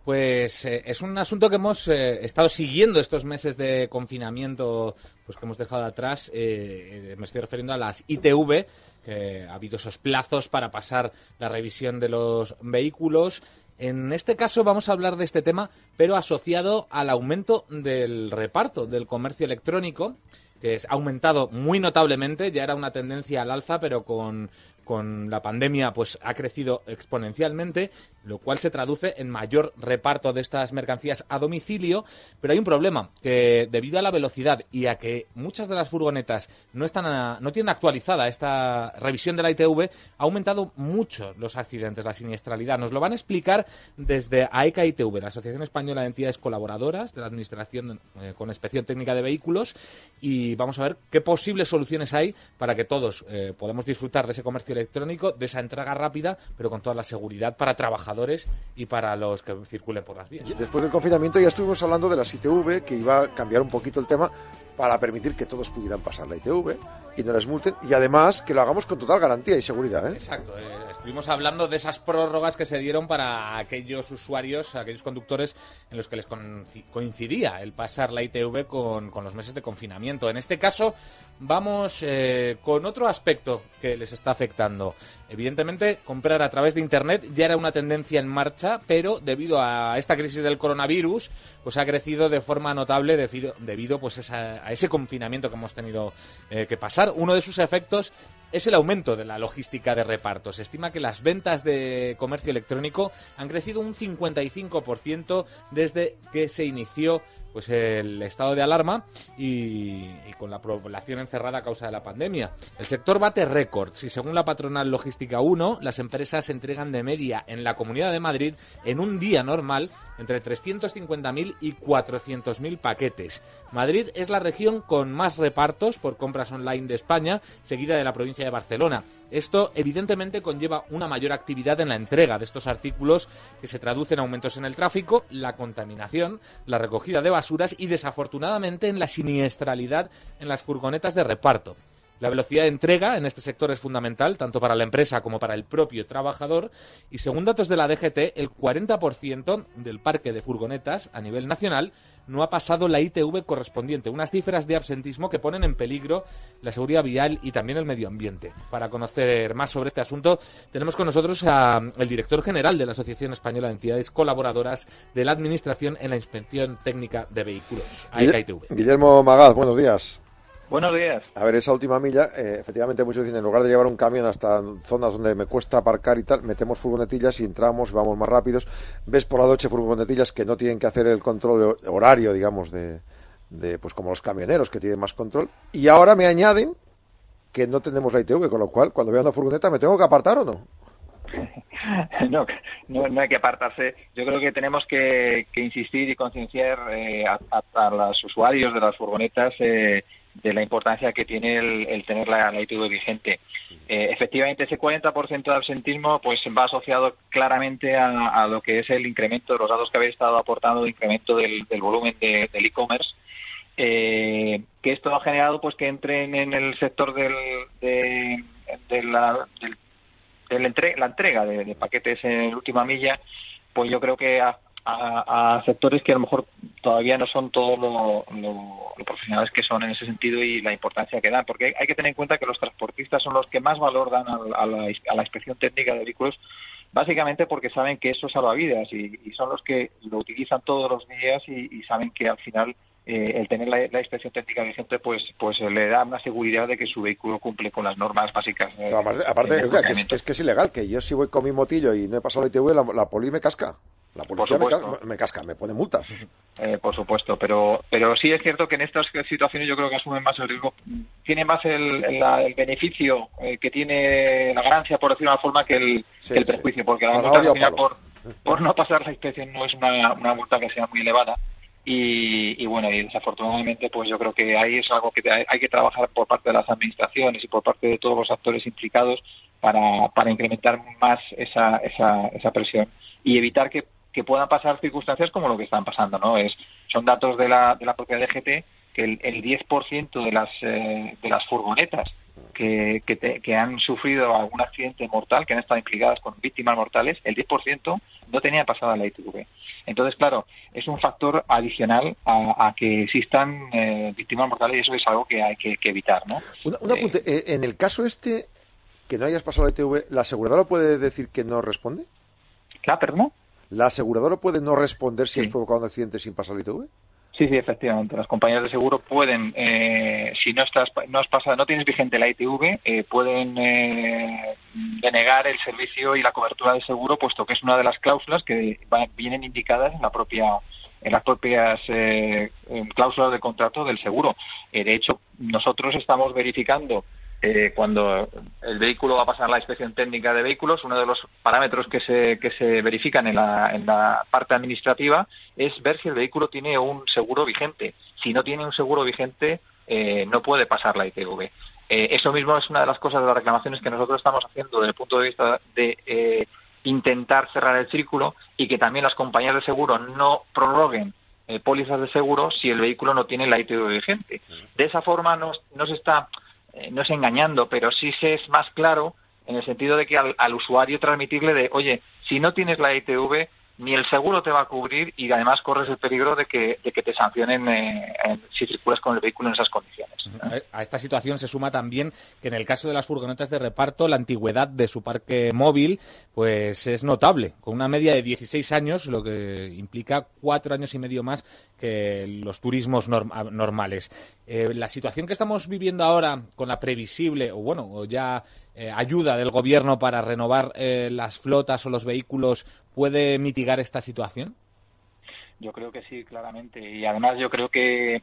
Pues es un asunto que hemos estado siguiendo estos meses de confinamiento, pues que hemos dejado atrás. Me estoy refiriendo a las ITV, que ha habido esos plazos para pasar la revisión de los vehículos. En este caso vamos a hablar de este tema, pero asociado al aumento del reparto del comercio electrónico, que ha aumentado muy notablemente. Ya era una tendencia al alza, pero con la pandemia pues ha crecido exponencialmente, lo cual se traduce en mayor reparto de estas mercancías a domicilio. Pero hay un problema, que debido a la velocidad y a que muchas de las furgonetas no tienen actualizada esta revisión de la ITV, ha aumentado mucho los accidentes, la siniestralidad. Nos lo van a explicar desde AECA ITV, la Asociación Española de Entidades Colaboradoras de la Administración con Inspección Técnica de Vehículos, y vamos a ver qué posibles soluciones hay para que todos podamos disfrutar de ese comercio electrónico, de esa entrega rápida, pero con toda la seguridad para trabajadores y para los que circulen por las vías. Después del confinamiento ya estuvimos hablando de las ITV, que iba a cambiar un poquito el tema para permitir que todos pudieran pasar la ITV y no les multen, y además que lo hagamos con total garantía y seguridad, ¿eh? Exacto, estuvimos hablando de esas prórrogas que se dieron para aquellos usuarios, aquellos conductores en los que les coincidía el pasar la ITV con los meses de confinamiento. En este caso vamos con otro aspecto que les está afectando. Evidentemente, comprar a través de Internet ya era una tendencia en marcha, pero debido a esta crisis del coronavirus, pues ha crecido de forma notable debido pues a ese confinamiento que hemos tenido que pasar. Uno de sus efectos es el aumento de la logística de reparto. Se estima que las ventas de comercio electrónico han crecido un 55% desde que se inició pues el estado de alarma y con la población encerrada a causa de la pandemia. El sector bate récords y según la patronal Logística 1, las empresas entregan de media en la Comunidad de Madrid en un día normal entre 350.000 y 400.000 paquetes. Madrid es la región con más repartos por compras online de España, seguida de la provincia de Barcelona. Esto evidentemente conlleva una mayor actividad en la entrega de estos artículos, que se traduce en aumentos en el tráfico, la contaminación, la recogida de basuras y desafortunadamente en la siniestralidad en las furgonetas de reparto. La velocidad de entrega en este sector es fundamental, tanto para la empresa como para el propio trabajador, y según datos de la DGT, el 40% del parque de furgonetas a nivel nacional no ha pasado la ITV correspondiente, unas cifras de absentismo que ponen en peligro la seguridad vial y también el medio ambiente. Para conocer más sobre este asunto, tenemos con nosotros al director general de la Asociación Española de Entidades Colaboradoras de la Administración en la Inspección Técnica de Vehículos, AECA ITV. Guillermo Magaz, buenos días. Buenos días. A ver, esa última milla, efectivamente muchos dicen, en lugar de llevar un camión hasta zonas donde me cuesta aparcar y tal, metemos furgonetillas y entramos, vamos más rápidos. Ves por la noche furgonetillas que no tienen que hacer el control horario, digamos, de pues como los camioneros que tienen más control. Y ahora me añaden que no tenemos la ITV, con lo cual, cuando veo una furgoneta, ¿me tengo que apartar o no? No hay que apartarse. Yo creo que tenemos que insistir y concienciar a los usuarios de las furgonetas de la importancia que tiene el tener la ITV vigente. Efectivamente, ese 40% de absentismo pues va asociado claramente a lo que es el incremento de los datos que habéis estado aportando, de incremento del volumen del e-commerce, que esto ha generado pues que entren en el sector la entrega de paquetes en última milla, pues yo creo que a sectores que a lo mejor todavía no son todos lo profesionales que son en ese sentido y la importancia que dan, porque hay que tener en cuenta que los transportistas son los que más valor dan a la inspección técnica de vehículos, básicamente porque saben que eso salva vidas y son los que lo utilizan todos los días y saben que al final el tener la inspección técnica vigente pues le da una seguridad de que su vehículo cumple con las normas básicas. Aparte, es que es ilegal, que yo si voy con mi motillo y no he pasado la ITV, la poli me casca. La policía me casca, me pone multas. Por supuesto, pero sí es cierto que en estas situaciones yo creo que asumen más el riesgo, tiene más el beneficio que tiene la ganancia, por decirlo de una forma, que el perjuicio, porque la multa al final por no pasar la inspección no es una multa que sea muy elevada. Y bueno, y desafortunadamente pues yo creo que ahí es algo que hay que trabajar por parte de las administraciones y por parte de todos los actores implicados para incrementar más esa presión y evitar que puedan pasar circunstancias como lo que están pasando, ¿no? Son datos de la propia DGT que el 10% de las furgonetas que han sufrido algún accidente mortal, que han estado implicadas con víctimas mortales, el 10% no tenía pasada la ITV. Entonces, claro, es un factor adicional a que existan víctimas mortales, y eso es algo que hay que evitar, ¿no? Un apunte, en el caso que no hayas pasado la ITV, ¿la aseguradora puede decir que no responde? ¿Claro, perdón? ¿La aseguradora puede no responder si Sí. has provocado un accidente sin pasar la ITV? Sí, efectivamente. Las compañías de seguro pueden, si no tienes vigente la ITV, pueden denegar el servicio y la cobertura del seguro, puesto que es una de las cláusulas que vienen indicadas en las propias cláusulas de contrato del seguro. De hecho, nosotros estamos verificando cuando el vehículo va a pasar la inspección técnica de vehículos. Uno de los parámetros que se verifican en la parte administrativa es ver si el vehículo tiene un seguro vigente. Si no tiene un seguro vigente, no puede pasar la ITV. Eso mismo es una de las cosas de las reclamaciones que nosotros estamos haciendo desde el punto de vista de intentar cerrar el círculo, y que también las compañías de seguro no prorroguen pólizas de seguro si el vehículo no tiene la ITV vigente. De esa forma no es engañando, pero sí se es más claro en el sentido de que al usuario transmitirle de, oye, si no tienes la ITV, ni el seguro te va a cubrir, y además corres el peligro de que te sancionen si circulas con el vehículo en esas condiciones. A esta situación se suma también que en el caso de las furgonetas de reparto, la antigüedad de su parque móvil pues es notable, con una media de 16 años, lo que implica 4 años y medio más que los turismos normales. La situación que estamos viviendo ahora, con la previsible o ya ayuda del gobierno para renovar las flotas o los vehículos, ¿puede mitigar esta situación? Yo creo que sí, claramente. Y además yo creo que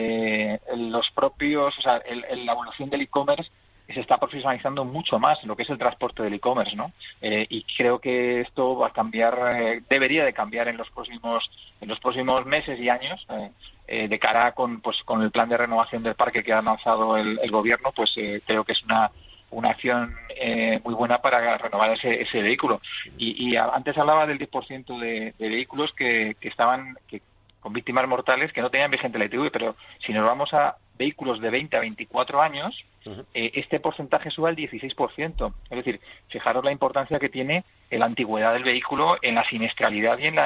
los propios, la evolución del e-commerce se está profesionalizando mucho más lo que es el transporte del e-commerce, ¿no? Y creo que esto va a cambiar, debería de cambiar en los próximos meses y años, de cara con el plan de renovación del parque que ha lanzado el gobierno. Pues creo que es una acción muy buena para renovar ese vehículo. Y antes hablaba del 10% de vehículos que con víctimas mortales que no tenían vigente la ITV, pero si nos vamos a vehículos de 20 a 24 años, este porcentaje sube al 16%. Es decir, fijaros la importancia que tiene la antigüedad del vehículo en la siniestralidad y en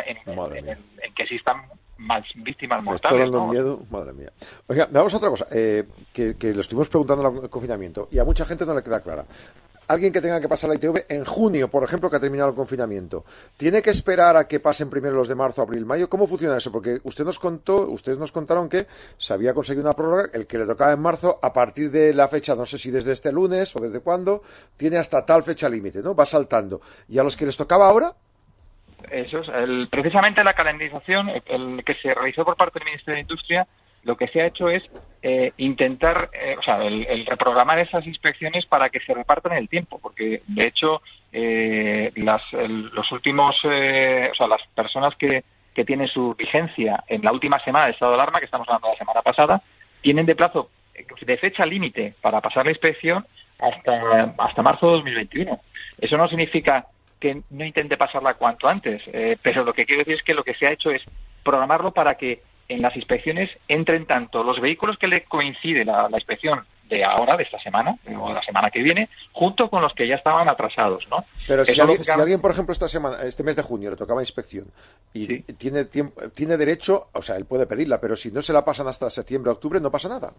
que existan más víctimas mortales. Me está dando miedo, madre mía. Oiga, vamos a otra cosa, que lo estuvimos preguntando en el confinamiento, y a mucha gente no le queda clara. Alguien que tenga que pasar la ITV en junio, por ejemplo, que ha terminado el confinamiento, ¿tiene que esperar a que pasen primero los de marzo, abril, mayo? ¿Cómo funciona eso? Porque ustedes nos contaron que se había conseguido una prórroga, el que le tocaba en marzo, a partir de la fecha, no sé si desde este lunes o desde cuándo, tiene hasta tal fecha límite, ¿no? Va saltando. ¿Y a los que les tocaba ahora? Eso es. Precisamente la calendarización, el que se realizó por parte del Ministerio de Industria, lo que se ha hecho es intentar, el reprogramar esas inspecciones para que se repartan en el tiempo, porque de hecho las personas que tienen su vigencia en la última semana de estado de alarma, que estamos hablando de la semana pasada, tienen de plazo de fecha límite para pasar la inspección hasta marzo de 2021. Eso no significa que no intente pasarla cuanto antes, pero lo que quiero decir es que lo que se ha hecho es programarlo para que en las inspecciones entren tanto los vehículos que le coincide la inspección de ahora, de esta semana, o de la semana que viene, junto con los que ya estaban atrasados, ¿no? Pero si alguien, por ejemplo, este mes de junio le tocaba inspección y sí, tiene derecho, él puede pedirla, pero si no se la pasan hasta septiembre, octubre, no pasa nada.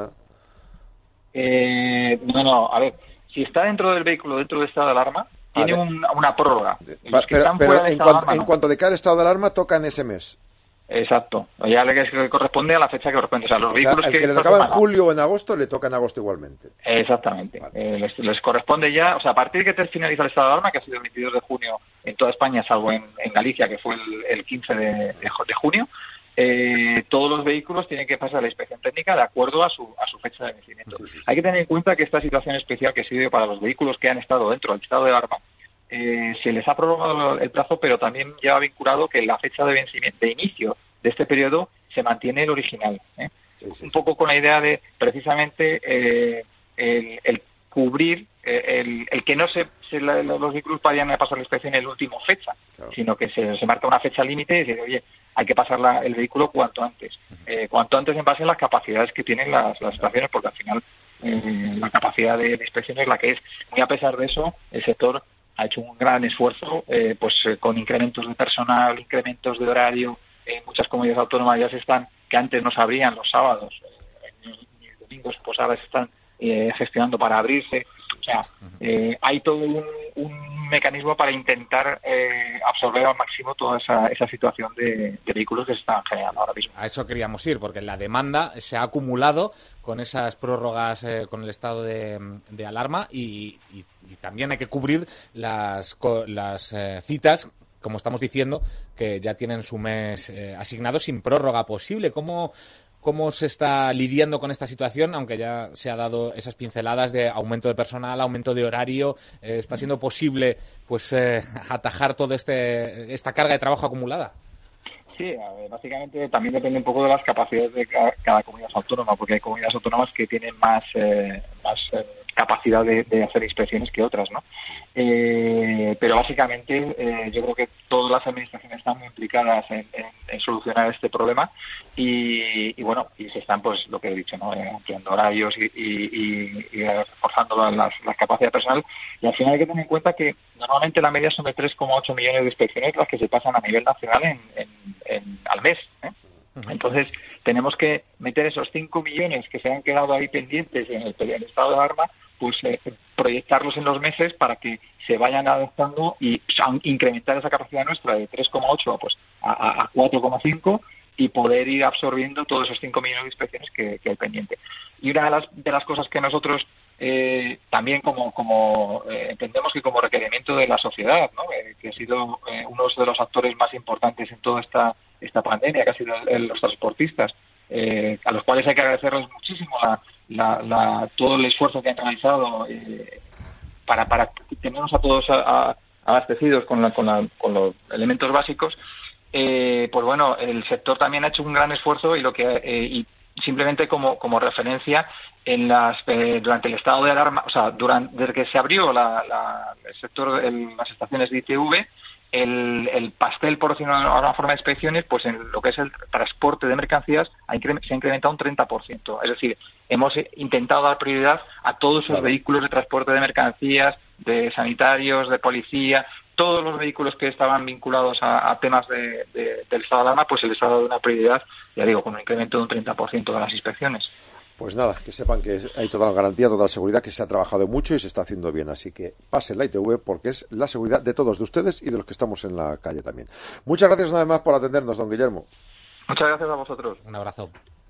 No, a ver, si está dentro del vehículo, dentro del estado de alarma, tiene una prórroga. Pero en cuanto decae el estado de alarma, toca en ese mes. Exacto, ya le corresponde a la fecha que corresponde. Los vehículos al que le tocaba en julio o en agosto, le toca en agosto igualmente. Exactamente. Vale. Les corresponde ya, a partir de que finaliza el estado de alarma, que ha sido el 22 de junio en toda España, salvo en Galicia, que fue el 15 de junio, todos los vehículos tienen que pasar la inspección técnica de acuerdo a su fecha de vencimiento. Sí. Hay que tener en cuenta que esta situación especial que sirve para los vehículos que han estado dentro del estado de alarma, se les ha prorrogado el plazo, pero también lleva vinculado que la fecha de vencimiento, de inicio de este periodo, se mantiene el original. Sí. Un poco con la idea de precisamente el cubrir, el que no los vehículos vayan a pasar la inspección en la última fecha, claro, sino que se marca una fecha límite y decir, oye, hay que pasar el vehículo cuanto antes en base a las capacidades que tienen las estaciones, porque al final la capacidad de inspección es la que es. Muy a pesar de eso, el sector ha hecho un gran esfuerzo, con incrementos de personal, incrementos de horario. Muchas comunidades autónomas ya que antes no se abrían los sábados, ni los domingos, pues ahora se están gestionando para abrirse. O sea, hay todo un mecanismo para intentar absorber al máximo toda esa situación de vehículos que se están generando ahora mismo. A eso queríamos ir, porque la demanda se ha acumulado con esas prórrogas, con el estado de alarma y también hay que cubrir las citas, como estamos diciendo, que ya tienen su mes asignado sin prórroga posible. ¿Cómo se está lidiando con esta situación, aunque ya se ha dado esas pinceladas de aumento de personal, aumento de horario? ¿Está siendo posible pues atajar toda esta carga de trabajo acumulada? Sí, básicamente también depende un poco de las capacidades de cada comunidad autónoma, porque hay comunidades autónomas que tienen más capacidad de hacer inspecciones que otras, ¿no? Pero básicamente yo creo que todas las administraciones están muy implicadas en solucionar este problema y bueno, y se están, pues lo que he dicho, ¿no? Ampliando horarios y reforzando las capacidades personal, y al final hay que tener en cuenta que normalmente la media son de 3,8 millones de inspecciones las que se pasan a nivel nacional al mes, ¿eh? Entonces, tenemos que meter esos 5 millones que se han quedado ahí pendientes en el estado de alarma, pues proyectarlos en los meses para que se vayan adaptando y incrementar esa capacidad nuestra de 3,8 pues a 4,5 y poder ir absorbiendo todos esos 5 millones de inspecciones que hay pendiente. Y una de las cosas que nosotros también como entendemos que como requerimiento de la sociedad, ¿no? Que ha sido uno de los actores más importantes en toda esta pandemia, que ha sido los transportistas, a los cuales hay que agradecerles muchísimo todo el esfuerzo que han realizado para tenernos a todos abastecidos con los elementos básicos. Pues bueno, el sector también ha hecho un gran esfuerzo y simplemente como referencia durante el estado de alarma, o sea, desde que se abrió el sector, las estaciones de ITV, el pastel, por decirlo de alguna forma, de inspecciones, pues en lo que es el transporte de mercancías se ha incrementado un 30%. Es decir, hemos intentado dar prioridad a todos esos vehículos de transporte de mercancías, de sanitarios, de policía, todos los vehículos que estaban vinculados a temas del estado de alarma, pues se les ha dado una prioridad, ya digo, con un incremento de un 30% de las inspecciones. Pues nada, que sepan que hay total garantía, total seguridad, que se ha trabajado mucho y se está haciendo bien. Así que pasen la ITV porque es la seguridad de todos, de ustedes y de los que estamos en la calle también. Muchas gracias una vez más por atendernos, don Guillermo. Muchas gracias a vosotros. Un abrazo.